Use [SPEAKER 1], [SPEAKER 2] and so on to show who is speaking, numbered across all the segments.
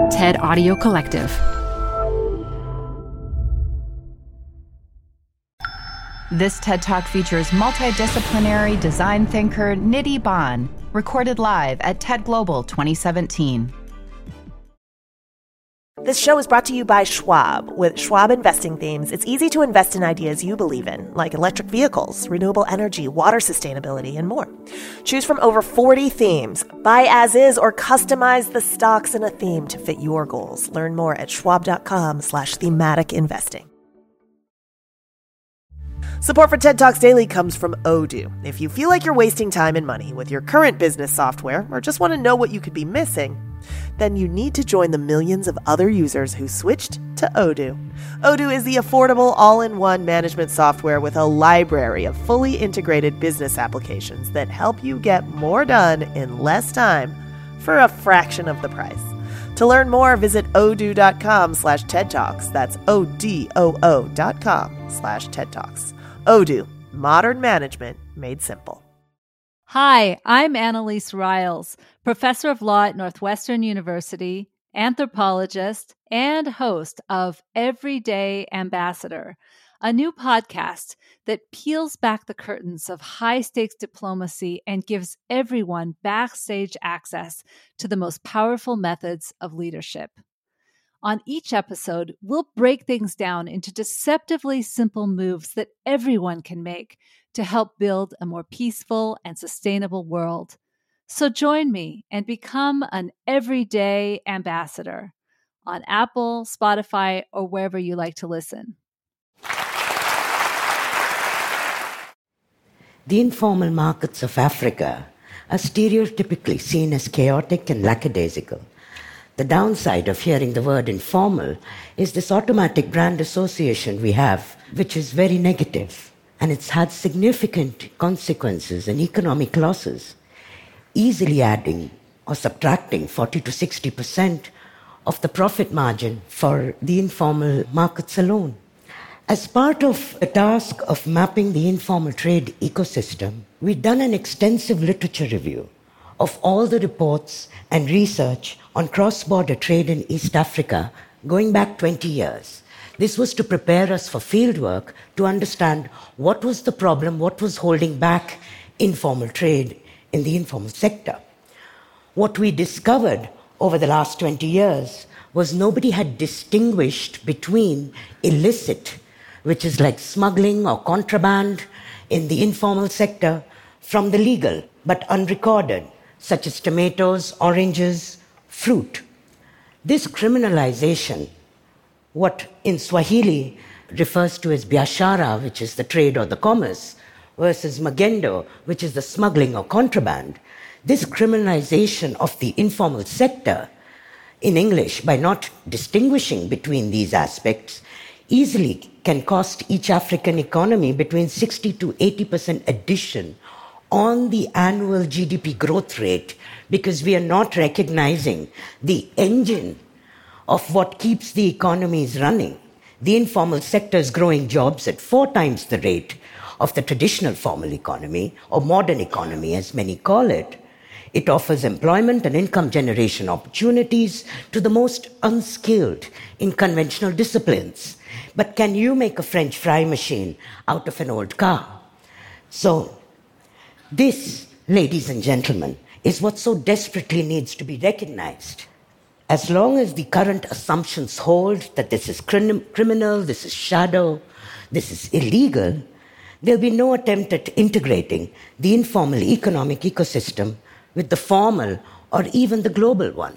[SPEAKER 1] TED Audio Collective.
[SPEAKER 2] This TED Talk features multidisciplinary design thinker Nidhi Bhan, recorded live at TED Global 2017.
[SPEAKER 3] This show is brought to you by Schwab. With Schwab investing themes, it's easy to invest in ideas you believe in, like electric vehicles, renewable energy, water sustainability, and more. Choose from over 40 themes. Buy as is or customize the stocks in a theme to fit your goals. Learn more at schwab.com/thematic investing. Support for TED Talks Daily comes from Odoo. If you feel like you're wasting time and money with your current business software or just want to know what you could be missing, then you need to join the millions of other users who switched to Odoo. Odoo is the affordable all-in-one management software with a library of fully integrated business applications that help you get more done in less time for a fraction of the price. To learn more, visit odoo.com/TED Talks. That's ODOO.com/TED Talks. Odoo, modern management made simple.
[SPEAKER 4] Hi, I'm Annalise Riles, professor of law at Northwestern University, anthropologist, and host of Everyday Ambassador, a new podcast that peels back the curtains of high-stakes diplomacy and gives everyone backstage access to the most powerful methods of leadership. On each episode, we'll break things down into deceptively simple moves that everyone can make to help build a more peaceful and sustainable world. So join me and become an everyday ambassador on Apple, Spotify, or wherever you like to listen.
[SPEAKER 5] The informal markets of Africa are stereotypically seen as chaotic and lackadaisical. The downside of hearing the word informal is this automatic brand association we have, which is very negative, and it's had significant consequences and economic losses, easily adding or subtracting 40 to 60% of the profit margin for the informal markets alone. As part of the task of mapping the informal trade ecosystem, we've done an extensive literature review of all the reports and research on cross-border trade in East Africa going back 20 years. This was to prepare us for fieldwork to understand what was the problem, what was holding back informal trade in the informal sector. What we discovered over the last 20 years was nobody had distinguished between illicit, which is like smuggling or contraband in the informal sector, from the legal but unrecorded, such as tomatoes, oranges, fruit. This criminalization, what in Swahili refers to as biashara, which is the trade or the commerce, versus magendo, which is the smuggling or contraband, this criminalization of the informal sector in English, by not distinguishing between these aspects, easily can cost each African economy between 60 to 80% addition on the annual GDP growth rate, because we are not recognizing the engine of what keeps the economies running. The informal sector is growing jobs at 4 times the rate of the traditional formal economy, or modern economy as many call it. It offers employment and income generation opportunities to the most unskilled in conventional disciplines. But can you make a French fry machine out of an old car? So this, ladies and gentlemen, is what so desperately needs to be recognized. As long as the current assumptions hold that this is criminal, this is shadow, this is illegal, there'll be no attempt at integrating the informal economic ecosystem with the formal or even the global one.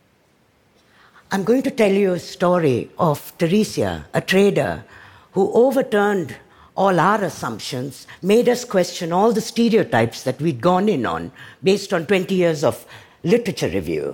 [SPEAKER 5] I'm going to tell you a story of Teresia, a trader who overturned all our assumptions, made us question all the stereotypes that we'd gone in on based on 20 years of literature review.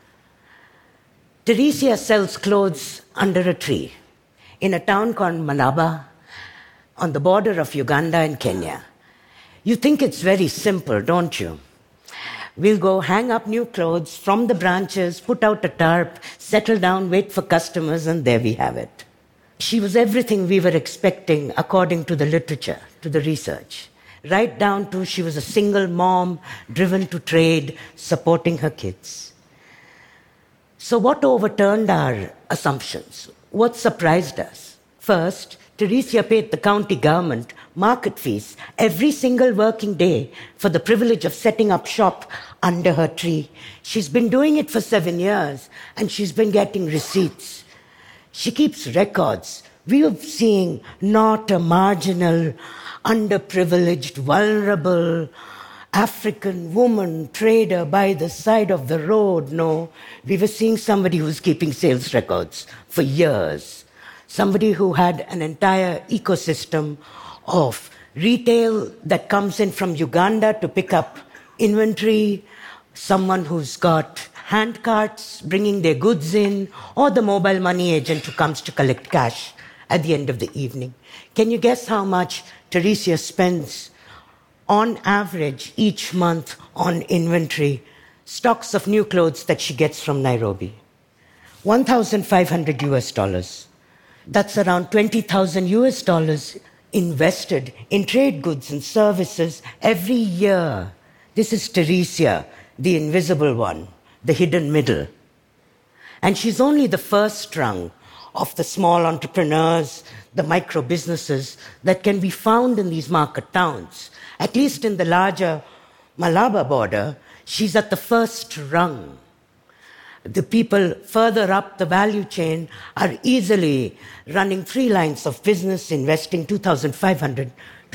[SPEAKER 5] Teresia sells clothes under a tree in a town called Malaba on the border of Uganda and Kenya. You think it's very simple, don't you? We'll go hang up new clothes from the branches, put out a tarp, settle down, wait for customers, and there we have it. She was everything we were expecting according to the literature, to the research. Right down to she was a single mom, driven to trade, supporting her kids. So what overturned our assumptions? What surprised us? First, Teresia paid the county government market fees every single working day for the privilege of setting up shop under her tree. She's been doing it for 7 years, and she's been getting receipts. She keeps records. We are seeing not a marginal, underprivileged, vulnerable African woman trader by the side of the road. No, we were seeing somebody who's keeping sales records for years. Somebody who had an entire ecosystem of retail that comes in from Uganda to pick up inventory, someone who's got hand carts bringing their goods in, or the mobile money agent who comes to collect cash at the end of the evening. Can you guess how much Teresia spends on average each month on inventory, stocks of new clothes that she gets from Nairobi? $1,500. That's around $20,000 invested in trade goods and services every year. This is Teresia, the invisible one, the hidden middle. And she's only the first rung of the small entrepreneurs, the micro businesses that can be found in these market towns. At least in the larger Malaba border, she's at the first rung. The people further up the value chain are easily running 3 lines of business, investing $2,500 to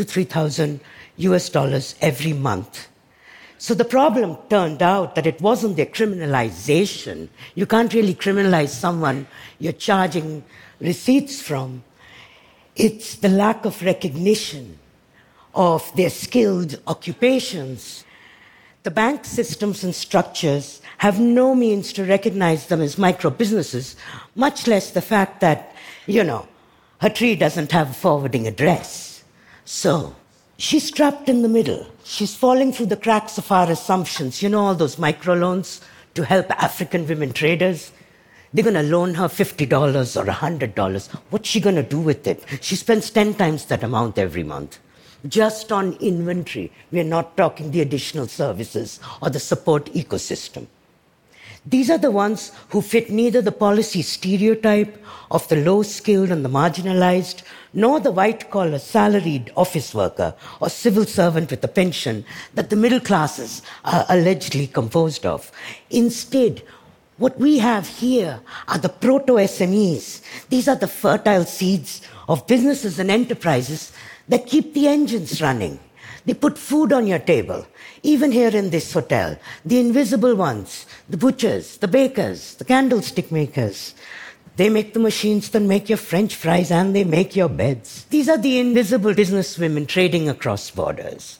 [SPEAKER 5] $3,000 every month. So the problem turned out that it wasn't their criminalization. You can't really criminalize someone you're charging receipts from. It's the lack of recognition of their skilled occupations. The bank systems and structures have no means to recognize them as micro businesses, much less the fact that, her tree doesn't have a forwarding address. So she's trapped in the middle. She's falling through the cracks of our assumptions. All those microloans to help African women traders? They're going to loan her $50 or $100. What's she going to do with it? She spends 10 times that amount every month. Just on inventory. We're not talking the additional services or the support ecosystem. These are the ones who fit neither the policy stereotype of the low-skilled and the marginalized, nor the white-collar salaried office worker or civil servant with a pension that the middle classes are allegedly composed of. Instead, what we have here are the proto-SMEs. These are the fertile seeds of businesses and enterprises that keep the engines running. They put food on your table. Even here in this hotel, the invisible ones, the butchers, the bakers, the candlestick makers, they make the machines that make your French fries and they make your beds. These are the invisible businesswomen trading across borders.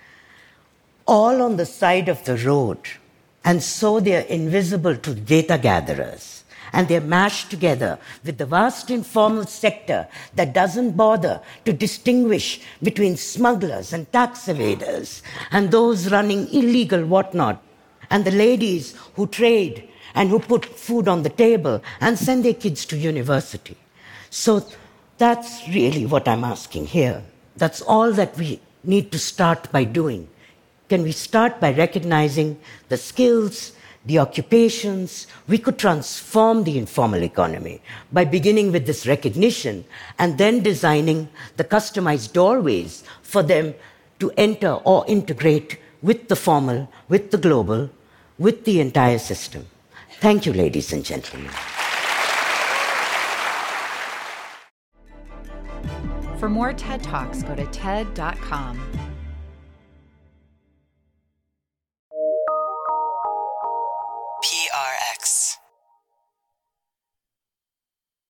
[SPEAKER 5] All on the side of the road. And so they're invisible to data gatherers. And they're mashed together with the vast informal sector that doesn't bother to distinguish between smugglers and tax evaders and those running illegal whatnot, and the ladies who trade and who put food on the table and send their kids to university. So that's really what I'm asking here. That's all that we need to start by doing. Can we start by recognizing the skills, the occupations? We could transform the informal economy by beginning with this recognition and then designing the customized doorways for them to enter or integrate with the formal, with the global, with the entire system. Thank you, ladies and gentlemen.
[SPEAKER 2] For more TED Talks, go to TED.com.
[SPEAKER 1] PRX.